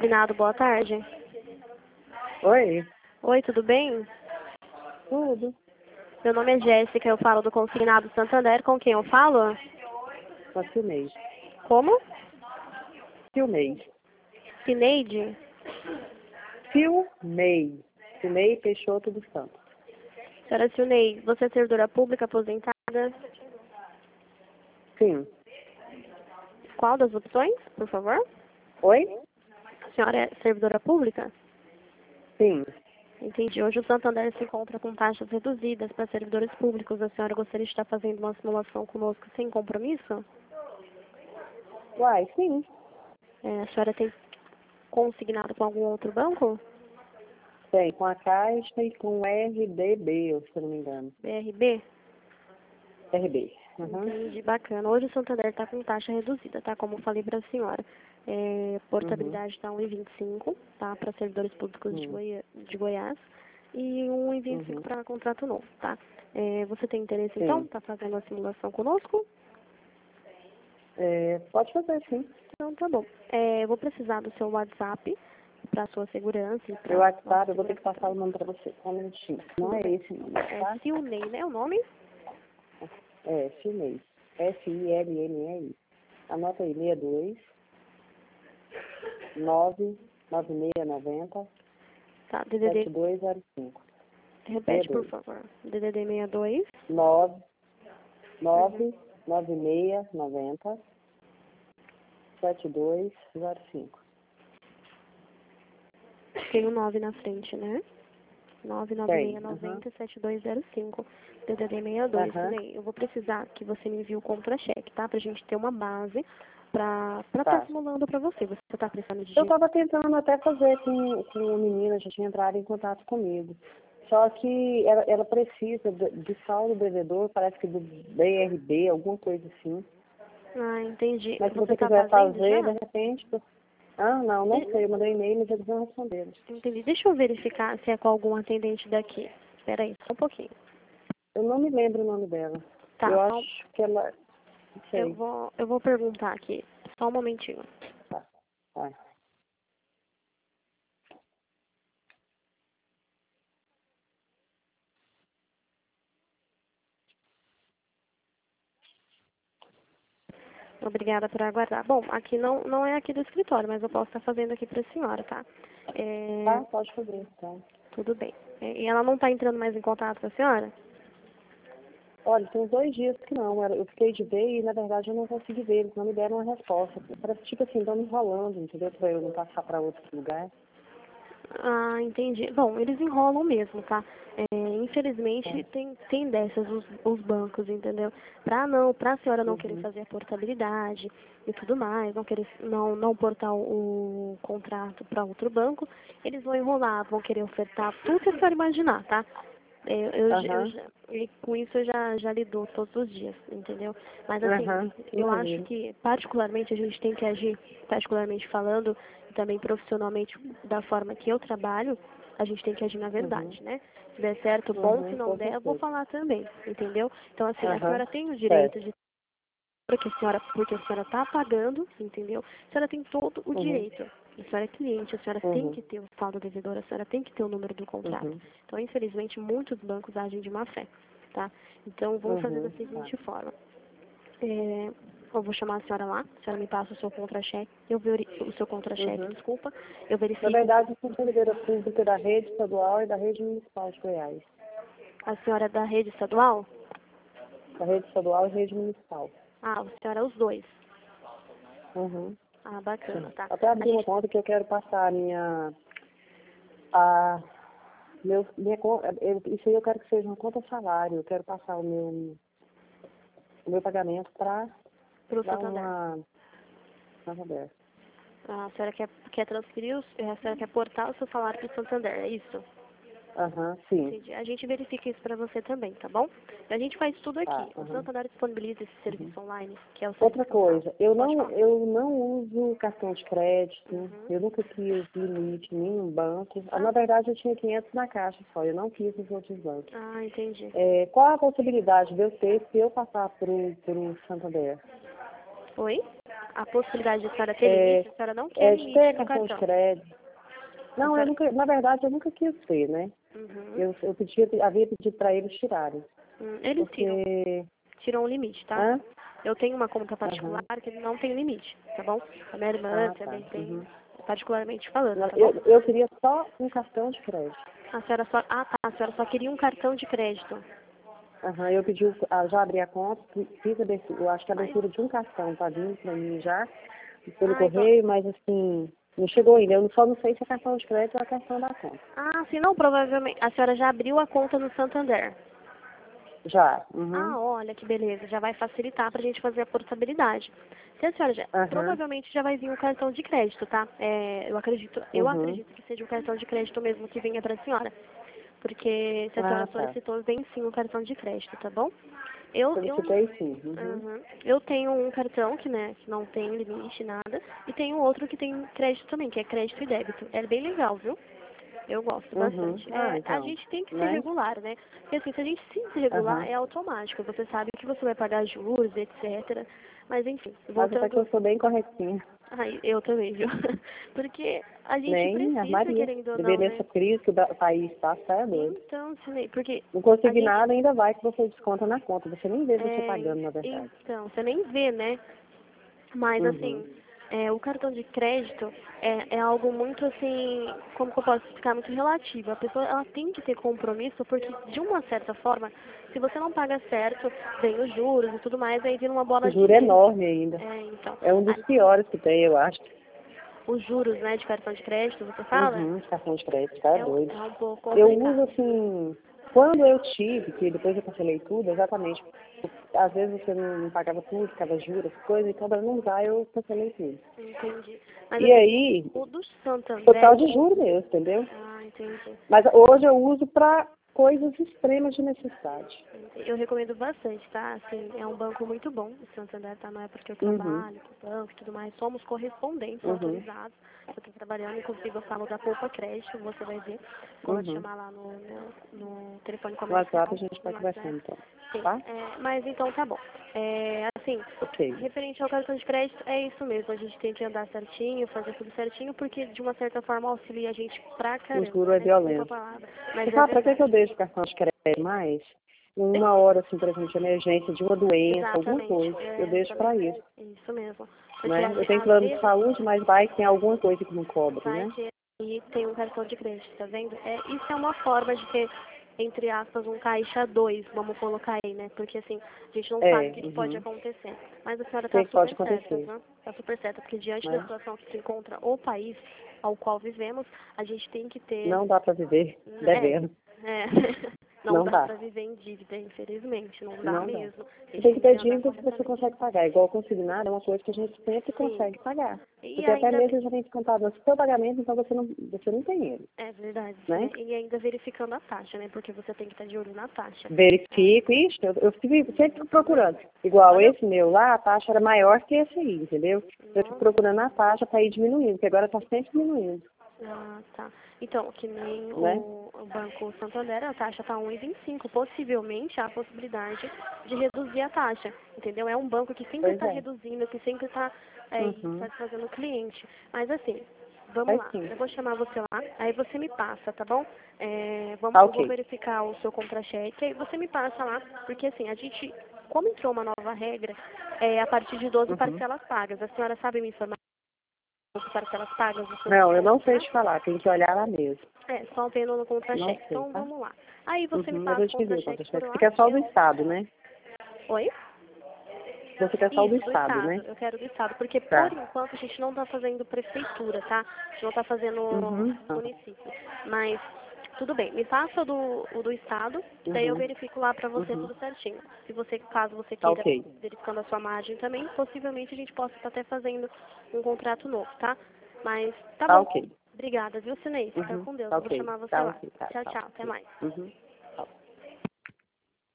Consignado, boa tarde. Oi, Oi, tudo bem? tudo. Meu nome é Jéssica, eu falo do Consignado Santander. Com quem eu falo? Só filmei. Como? Filmei. Cineide? Filmei. Filmei Peixoto dos Santos. Senhora Cineide, você é servidora pública aposentada? Sim. Qual das opções, por favor? Oi? A senhora é servidora pública? Sim. Entendi. Hoje o Santander se encontra com taxas reduzidas para servidores públicos. A senhora gostaria de estar fazendo uma simulação conosco sem compromisso? Uai, sim. A senhora tem consignado com algum outro banco? Tem, com a Caixa e com o RDB, se eu não me engano. BRB? RB. Uhum. Entendi, bacana. Hoje o Santander está com taxa reduzida, tá? Como eu falei para a senhora. Portabilidade está 1,25, tá? Para servidores públicos de Goiás. E 1,25 para contrato novo, tá? Você tem interesse, então? Sim. Tá fazendo a simulação conosco? Pode fazer, sim. Então, tá bom. Eu vou precisar do seu WhatsApp para sua segurança. E pra Meu WhatsApp, eu vou ter que segurança passar o nome para você. Só um minutinho. Não é esse número, É tá? Silney, né? O nome? Filmei. FILNEI. Anota aí, 62 99690 Tá, DDD. 7205. Repete, por 62. favor. DDD 62. 9690 7205. Tem o 9 na frente, né? Tem. 99690-7205. DDD 62. Silney, eu vou precisar que você me envie o contra-cheque, tá? Pra gente ter uma base pra estar Tá. simulando pra você. Você tá precisando de Eu dinheiro? estava tentando até fazer com a menina, já tinha entrado em contato comigo. Só que ela precisa de saldo devedor, parece que do BRB, alguma coisa assim. Ah, entendi. Mas se Você você tá quiser fazendo fazer, de já? repente... Ah, não sei. Eu mandei e-mail, mas eles não responderam. Entendi. Deixa eu verificar se é com algum atendente daqui. Espera aí, só um pouquinho. Eu não me lembro o nome dela. Tá, Eu só, acho que ela... Não sei. eu vou perguntar aqui. Só um momentinho. Tá. Tá. Obrigada por aguardar. Bom, aqui não é aqui do escritório, mas eu posso estar fazendo aqui para a senhora, tá? Tá, pode fazer, então. Tudo bem. E ela não está entrando mais em contato com a senhora? Olha, tem uns 2 dias que não. Eu fiquei de ver e, na verdade, eu não consegui ver. Eles não me deram uma resposta. Parece, tipo assim, estão me enrolando, entendeu? Para eu não passar para outro lugar. Ah, entendi. Bom, eles enrolam mesmo, tá? Infelizmente tem dessas os bancos, entendeu? Pra senhora não querer fazer a portabilidade e tudo mais, não querer não portar o contrato para outro banco, eles vão enrolar, vão querer ofertar tudo que a senhora imaginar, tá? E com isso eu já lido todos os dias, entendeu? Mas assim, eu acho que particularmente a gente tem que agir, particularmente falando, e também profissionalmente da forma que eu trabalho, a gente tem que agir na verdade, né? Se der certo, bom, se não Com der, eu vou certeza. falar também, entendeu? Então assim, a senhora tem o Certo. direito de porque a senhora está pagando, entendeu? A senhora tem todo o direito. A senhora é cliente, a senhora tem que ter o saldo devedor, a senhora tem que ter o número do contrato. Então, infelizmente, muitos bancos agem de má fé, tá? Então, vamos fazer da seguinte forma. Eu vou chamar a senhora lá, a senhora me passa o seu contra-cheque, o seu contra-cheque, desculpa, eu Na verifico. verdade, eu sou servidora pública da rede estadual e da rede municipal de Goiás. A senhora é da rede estadual? Da rede estadual e rede municipal. Ah, a senhora é os dois. Uhum. Ah, bacana, tá. Até abrir uma conta que eu quero passar isso aí eu quero que seja uma conta salário. Eu quero passar o meu pagamento para Pro dar Santander. uma aberta. A senhora quer transferir, a senhora quer portar o seu salário para o Santander, é isso? Sim. Entendi. A gente verifica isso para você também, tá bom? A gente faz tudo aqui. O Santander disponibiliza esse serviço online, que é o serviço. Outra coisa, eu não uso cartão de crédito, eu nunca quis limite em nenhum banco. Na verdade, eu tinha 500 na caixa só, eu não quis nos outros bancos. Ah, entendi. Qual a possibilidade de eu ter se eu passar por Santander? Oi? a possibilidade de a senhora ter limite, a senhora não quer de limite ter no cartão de cartão. crédito. Não, eu nunca, na verdade, eu nunca quis ter, né? Eu havia pedido para eles tirarem. Eles Porque... tiram o limite, tá? Hã? Eu tenho uma conta particular que não tem limite, tá bom? A minha irmã também tem, particularmente falando, Não, tá bom? eu queria só um cartão de crédito. A senhora só queria um cartão de crédito. Eu pedi, já abri a conta, fiz a abertura, eu acho que a abertura de um cartão tá vindo para mim já, pelo correio, mas assim, não chegou ainda. Eu só não sei se é cartão de crédito ou é cartão da conta. Se não, provavelmente, a senhora já abriu a conta no Santander. Já. Olha que beleza, já vai facilitar pra gente fazer a portabilidade. Se a senhora já, provavelmente já vai vir um cartão de crédito, tá? Eu acredito que seja um cartão de crédito mesmo que venha pra senhora. Porque se a senhora solicitou, vem sim um cartão de crédito, tá bom? Solicitei sim. Eu tenho um cartão que não tem limite, nada, e tenho outro que tem crédito também, que é crédito e débito. É bem legal, viu? Eu gosto bastante. Então, a gente tem que ser regular, né? Porque assim, se a gente se desregular, é automático. Você sabe que você vai pagar juros, etc. Mas enfim, voltando... Mas até que eu sou bem corretinha. Eu também, viu? Porque a gente Nem a precisa, Maria. querendo ou não, Deveria né? essa crise que o país passa, é doido. Então, Sinei, porque... Não consegui nada, ainda vai que você desconta na conta. Você nem vê você pagando, na verdade. Então, você nem vê, né? Mas assim, o cartão de crédito é algo muito assim, como que eu posso explicar, muito relativo. A pessoa ela tem que ter compromisso, porque de uma certa forma, se você não paga certo, vem os juros e tudo mais, aí vira uma bola O de juro é neve. enorme ainda. Então, É um dos piores que tem, eu acho. os juros, né, de cartão de crédito, você fala? Cartão de crédito, tá doido. É um pouco Eu complicado. uso assim, quando eu tive, que depois eu cancelei tudo, exatamente. Às vezes você não pagava tudo, ficava juros, coisas, então para não usar eu cancelei tudo. Entendi. Mas, E assim, aí, o do Santander... total de juros mesmo, entendeu? Entendi. Mas hoje eu uso para coisas extremas de necessidade. Eu recomendo bastante, tá? Assim, é um banco muito bom. O Santander tá na época que eu trabalho, com o banco e tudo mais. Somos correspondentes autorizados. Eu estou trabalhando, inclusive eu falo da Poupa Crédito, você vai ver. Quando eu te chamar lá no telefone No comercial. WhatsApp a gente vai conversando então. Sim, Tá? mas então tá bom. Assim, referente ao cartão de crédito, é isso mesmo. A gente tem que andar certinho, fazer tudo certinho, porque de uma certa forma auxilia a gente pra caramba. O juro é violento. Mas Você sabe pra que eu deixo o cartão de crédito mais? Uma hora, assim, por exemplo, de emergência, de uma doença, alguma coisa. Eu deixo para isso. Isso mesmo. Né? Eu tenho plano de saúde, mas vai que tem alguma coisa que não cobre, né? E tem um cartão de crédito, tá vendo? Isso é uma forma de ter, entre aspas, um caixa 2, vamos colocar aí, né? Porque assim, a gente não sabe o que pode acontecer. Mas a senhora tá super certa, né? Tá super certa, porque diante da situação que se encontra o país ao qual vivemos, a gente tem que ter... Não dá para viver devendo. Não dá para viver em dívida, infelizmente, não dá mesmo. Você tem que ter dívida que você consegue pagar. Igual consignado é uma coisa que a gente sempre consegue pagar. Porque até mesmo já vem descontado no seu pagamento, então você não tem ele. É verdade, né? E ainda verificando a taxa, né? Porque você tem que estar de olho na taxa. Verifico, eu sempre procurando. Igual esse meu lá, a taxa era maior que esse aí, entendeu? Eu fico procurando a taxa para ir diminuindo, porque agora está sempre diminuindo. Tá. Então, que nem o Banco Santander, a taxa está 1,25. Possivelmente há a possibilidade de reduzir a taxa, entendeu? É um banco que sempre está reduzindo, que sempre está satisfazendo o cliente. Mas assim, vamos lá, eu vou chamar você lá, aí você me passa, tá bom? Eu vou verificar o seu contra-cheque, aí você me passa lá, porque assim, a gente, como entrou uma nova regra, a partir de 12 parcelas pagas, a senhora sabe me informar? Parcelas pagas? Não, eu não sei te falar, tem que olhar lá mesmo. Só vendo no contra-cheque. Então, vamos lá. Aí você me passa o contra-cheque por lá. Você quer só do Estado, né? Oi? Você quer só do Estado, né? Eu quero do Estado, porque por enquanto a gente não está fazendo prefeitura, tá? A gente não está fazendo município. Mas, tudo bem, me passa o do Estado, daí eu verifico lá pra você tudo certinho. Caso você queira, verificando a sua margem também, possivelmente a gente possa estar até fazendo um contrato novo, tá? Mas, tá bom. Obrigada, viu, Sinei? Fica com Deus. Vou chamar você lá. Tchau, tchau. Até mais.